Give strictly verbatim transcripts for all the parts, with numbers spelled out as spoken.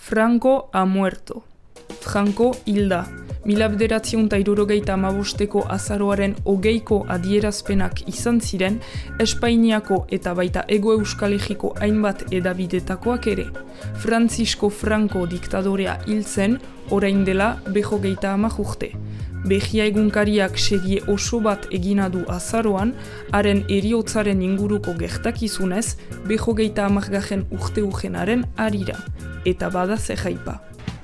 Franco ha muerto. Franco hilda. Mila bederatziehun eta hirurogeita hamabosteko azaroaren hogeiko adierazpenak izan ziren, Espainiako eta baita Hego Euskal Herriko hainbat edabidetakoak ere. Francisco Franco diktadorea hil zen, orain dela berrogeita hamar urte. Behia egunkariak serie oso bat egina du azaroan, haren heriotzaren inguruko gertakizunez, berrogeita hamargarren urte urgenaren harira. Eta bada zerraipa.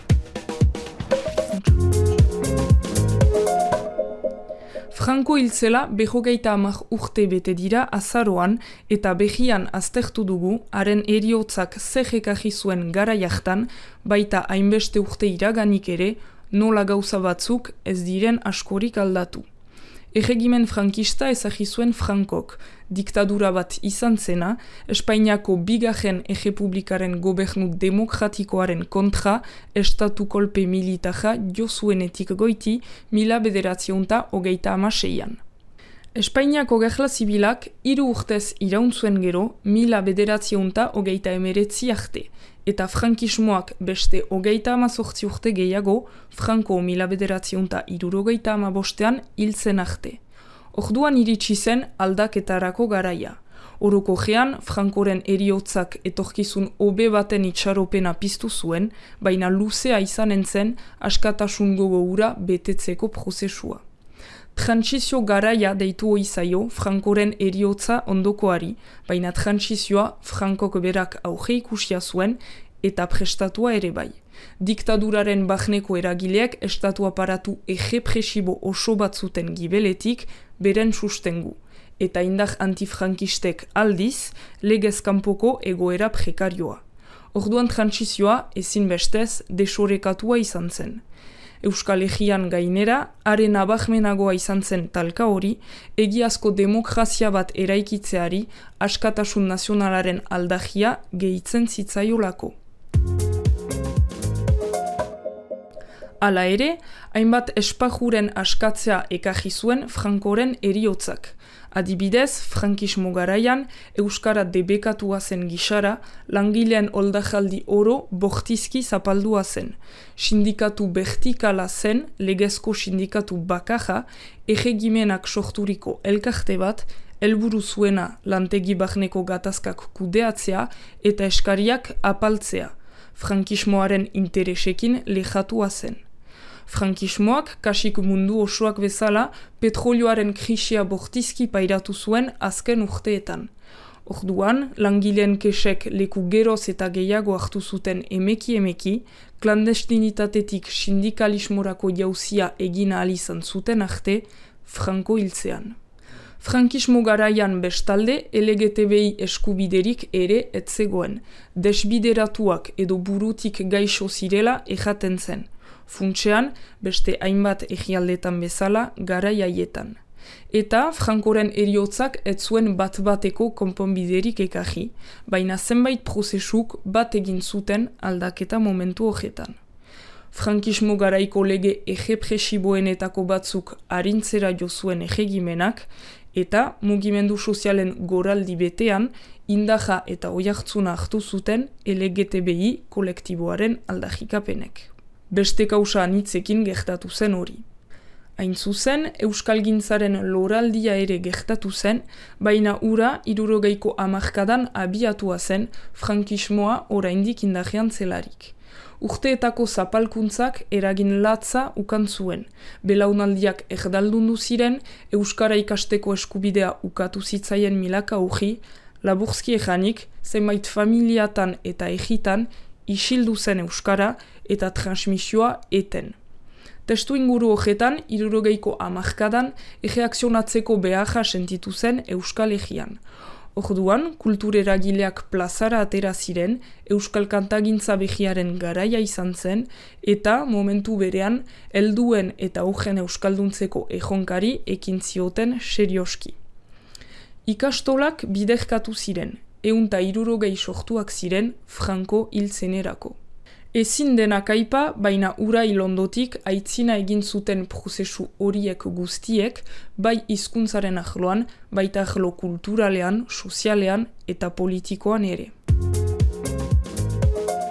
Franco hiltzela berrogeita hamar urte bete dira azaroan eta behian aztertu dugu haren heriotzak zer ekarri zuen garai hartan, baita hainbeste urte iraganik ere, nola gauza batzuk ez diren askorik aldatu. Erregimen frankista ezagri zuen Frankok, diktadura bat izan zena, Espainiako bigarren errepublikaren gobernu demokratikoaren kontra estatu kolpe militarra jo zuenetik goiti mila bederatziehun eta hogeita hamaseian. Espainiako gerla zibilak hiru urtez iraun zuen gero mila bederatziehun eta hogeita hemeretzi arte, eta frankismoak beste hogeita hamazortzi urte gehiago, Franco mila bederatziehun eta hirurogeita hamabostean hil zen arte. Orduan iritsi zen aldaketarako garaia. Orokorrean, Francoren heriotzak etorkizun hobe baten itxaropena piztu zuen, baina luzea izanen zen askatasun gogo hura betetzeko prozesua. Transizio garaia deitu ohi zaio Francoren heriotza ondokoari, baina transizioa Frankok berak auge ikusia zuen eta prestatua ere bai. Diktaduraren barneko eragileak estatu aparatu errepresibo oso bat zuten gibeletik beren sustengu, eta indar antifrankistek aldiz legez kanpoko egoera prekarioa. Orduan transizioa ezinbestez desorekatua izan zen. Euskal Herrian gainera, haren abahmenagoa izan zen talka hori, egiazko demokrazia bat eraikitzeari askatasun nazionalaren aldajia gehitzen zitzaiolako. Hala ere, hainbat espajuren askatzea ekarri zuen Francoren heriotzak. Adibidez, frankismo garaian, euskara debekatua zen gisara, langileen oldajaldi oro bortizki zapaldua zen. Sindikatu bertikala zen, legezko sindikatu bakarra, erregimenak sorturiko elkarte bat, helburu zuena lantegi barneko gatazkak kudeatzea eta eskariak apaltzea. Frankismoaren interesekin lejatua zen. Frankismoak, kasik mundu osoak bezala, petrolioaren krisia bortizki pairatu zuen azken urteetan. Orduan, langileen kesek leku geroz eta gehiago hartu zuten emeki-emeki, klandestinitatetik sindikalismorako jauzia egin ahal izan zuten arte, Franco hiltzean. Frankismo garaian bestalde L G T B I eskubiderik ere ez zegoen, desbideratuak edo burutik gaixo zirela erraten zen. Funtsean, beste hainbat egialdetan bezala garai haietan. Eta Francoren heriotzak ez zuen bat-bateko konponbiderik ekarri, baina zenbait prozesuk bat egin zuten aldaketa momentu horretan. Frankismo garaiko lege errepresiboenetako batzuk arintzera jo zuen erregimenak, eta mugimendu sozialen goraldi betean indaja eta oihartzuna hartu zuten L G T B I kolektiboaren aldarrikapenek. Beste kausa anitzekin gertatu zen hori. Hain zuzen, euskalgintzaren loraldia ere gertatu zen, baina ura hirurogeiko hamarkadan abiatua zen frankismoa oraindik indarrean zelarik. Urteetako zapalkuntzak eragin latza ukan zuen. Belaunaldiak erdaldundu ziren, euskara ikasteko eskubidea ukatu zitzaien milaka urri, laburzki ejanik, zenbait familiatan eta egitan, isildu zen euskara eta transmisioa eten. Testu inguru horretan, hirurogeiko hamarkadan, erreakzionatzeko beharra sentitu zen Euskal Herrian. Orduan, kultureragileak plazara atera ziren, euskal kantagintza behiaren garaia izan zen, eta momentu berean, helduen eta urgen euskalduntzeko ejonkari ekin zioten serioski. Ikastolak biderkatu ziren, ehun eta hirurogei sortuak ziren Franco hiltzenerako. Ezin denak aipa, baina ura ilondotik aitzina egin zuten prozesu horiek guztiek, bai hizkuntzaren arloan, baita arlo kulturalean, sozialean eta politikoan ere.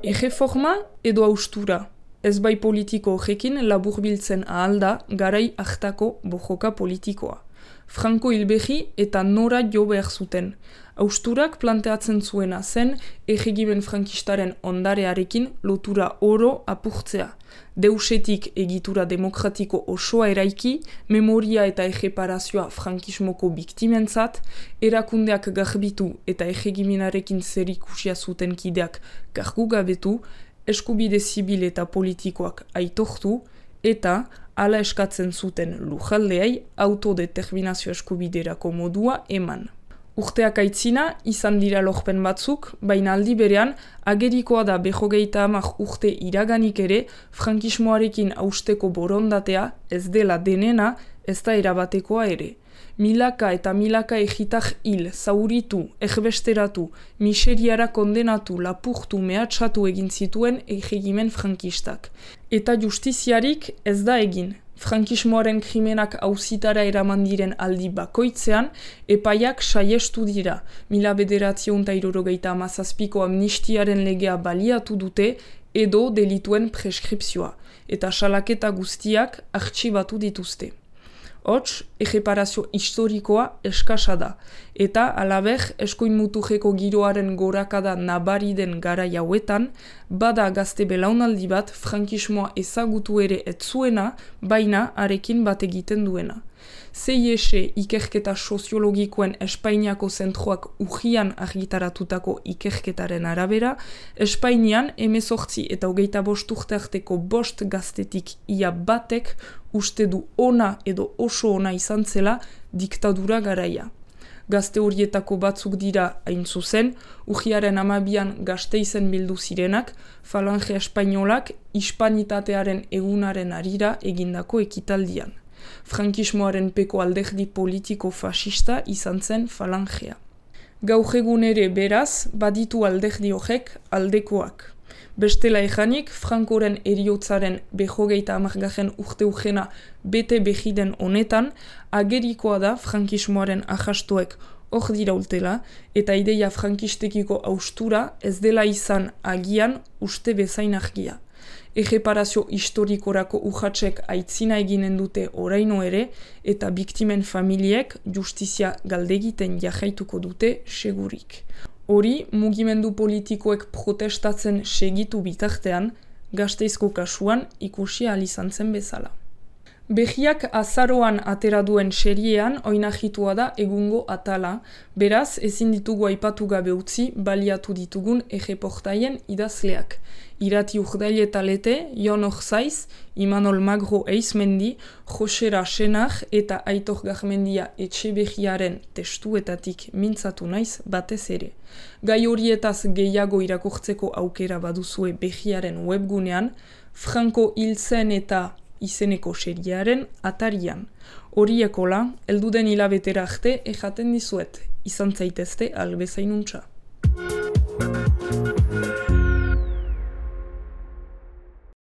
Erreforma edo haustura, ez bai politiko horrekin laburbiltzen ahalda garai hartako bojoka politikoa. Franco hilbehi eta nora jo behar zuten. Hausturak planteatzen zuena zen erregimen frankistaren ondarearekin lotura oro apurtzea. Deusetik egitura demokratiko osoa eraiki, memoria eta erreparazioa frankismoko biktimentzat, erakundeak garbitu eta erregimenarekin zerikusia zuten kideak kargu gabetu, eskubide zibil eta politikoak aitortu, eta hala eskatzen zuten lujaldeai autodeterminazio eskubiderako modua eman. Urteak aitzina izan dira lorpen batzuk, baina aldi berean agerikoa da berrogeita hamak urte iraganik ere frankismoarekin hausteko borondatea ez dela denena ez da erabatekoa ere. Milaka eta milaka egitak hil, zauritu, erbesteratu, miseriara kondenatu, lapurtu, mehatxatu egin zituen erregimen frankistak. Eta justiziarik ez da egin. Frankismoaren krimenak auzitara eraman diren aldi bakoitzean, epaiak saiestu dira. Mila bederatziehun eta hirurogeita hamazazpiko amnistiaren legea baliatu dute edo delituen preskripzioa, eta salaketa guztiak artxibatu dituzte. Hots, erreparazio historikoa eskasa da, eta alaber eskuin mutujeko giroaren gorakada nabari den garai hauetan, bada gazte belaunaldi bat frankismoa ezagutu ere ez zuena, baina arekin bat egiten duena. C I S ikerketa soziologikoen Espainiako zentroak urrian argitaratutako ikerketaren arabera, Espainian hemezortzi eta hogeita bost urte arteko bost gaztetik ia batek uste du ona edo oso ona izan zela diktadura garaia. Gazte horietako batzuk dira hain zuzen, urriaren hamabian Gasteizen bildu zirenak, falange espainolak hispanitatearen egunaren harira egindako ekitaldian. Frankismoaren peko alderdi politiko fascista izan zen falangea. Gaur egun ere beraz, baditu alderdi horrek aldekoak. Bestela ejanik, Frankoren eriotzaren berrogeita hamargarren urte urgena bete behiden honetan, agerikoa da frankismoaren ahastoek hor dirautela, eta ideia frankistekiko haustura ez dela izan agian uste bezain argia. Erreparazio historikorako urratsek aitzina eginen dute oraino ere, eta biktimen familiek justizia galdegiten jarraituko dute segurik. Hori, mugimendu politikoek protestatzen segitu bitartean, Gasteizko kasuan ikusi ahal izan zen bezala. Behiak azaroan atera duen seriean oinahitua da egungo atala, beraz ezin ditugu aipatu gabe utzi baliatu ditugun erreportaien idazleak. Irati Urdailetalete, Jon Orzaiz, Imanol Magro Eizmendi, Josera Senar eta Aitor Garmendia Etxeberriaren testuetatik mintzatu naiz batez ere. Gai horietaz gehiago irakurtzeko aukera baduzue Behiaren webgunean, Franco hiltzen eta izeneko seriearen atarian. Horiekola, elduden hilabetera arte ejaten dizuet, izan zaitezte albezainuntza.